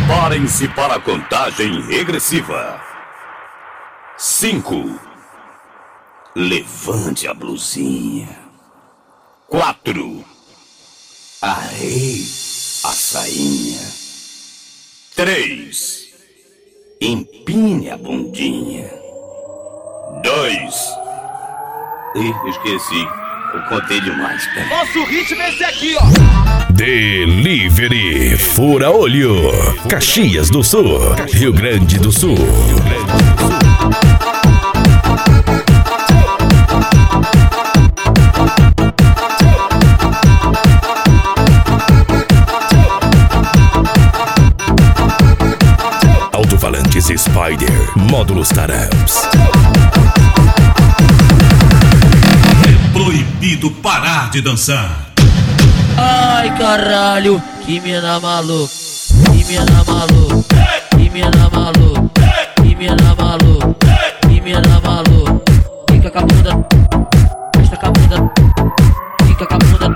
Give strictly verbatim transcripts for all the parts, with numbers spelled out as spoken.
Preparem-se para a contagem regressiva. Cinco. Levante a blusinha. Quatro. Arrei a sainha. Três. Empine a bundinha. Dois. Ih, esqueci. Eu contei demais. Nosso ritmo é esse aqui, ó. Delivery Fura Olho, Caxias do Sul, Rio Grande do Sul. Rio Grande do Sul. Alto-falantes Spider, módulos Taramps. É proibido parar de dançar. Ai caralho, que mina maluca, que mina maluca, que mina maluca, que mina maluca, que mina maluca. Fica com a bunda, fica com a bunda, fica com a bunda.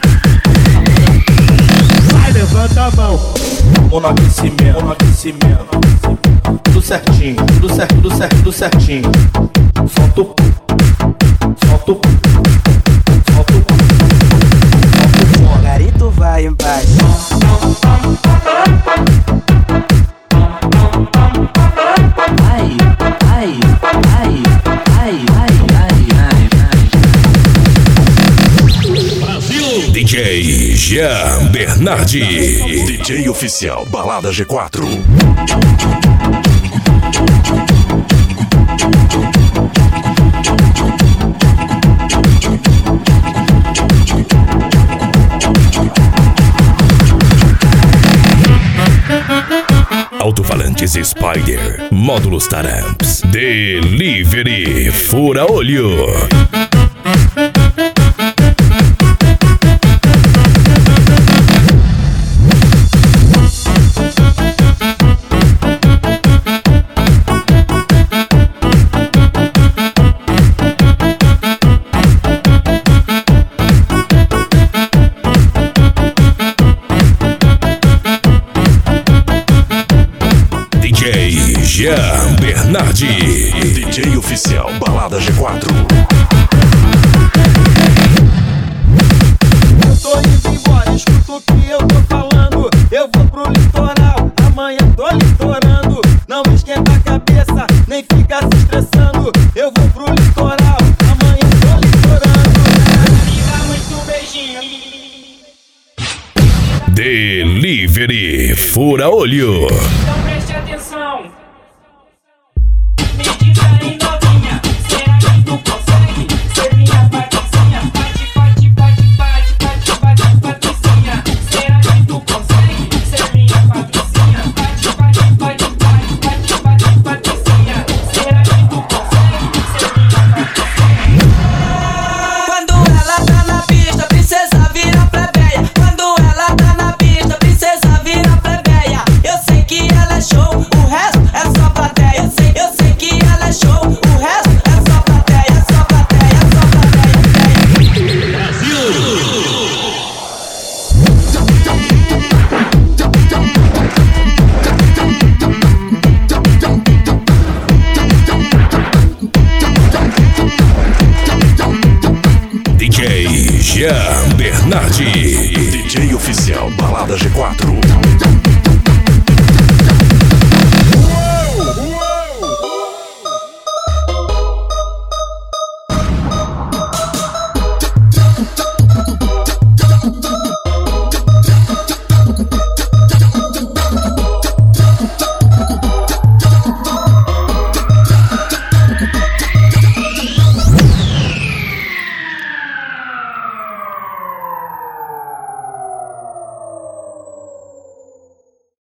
Vai, levanta a mão. Ou no aquecimento, ou no aquecimento. Tudo certinho, tudo certo, tudo certo, tudo certinho. Solta o cu, solta o cu, solta o cu. Garito vai embaixo. Ai, ai, ai, ai, ai, ai, ai. Brasil! D J Jean Bernardi. D J oficial Balada G quatro. Alto-falantes Spider, módulos Taramps. Delivery Fura Olho. D J Jean Bernardi. D J oficial Balada G quatro. Eu tô indo embora, escuta o que eu tô falando. Eu vou pro litoral, amanhã tô litorando. Não esquenta a cabeça, nem fica se estressando. Eu vou pro litoral, amanhã tô litorando. Me dá muito beijinho. Delivery Fura Olho. Então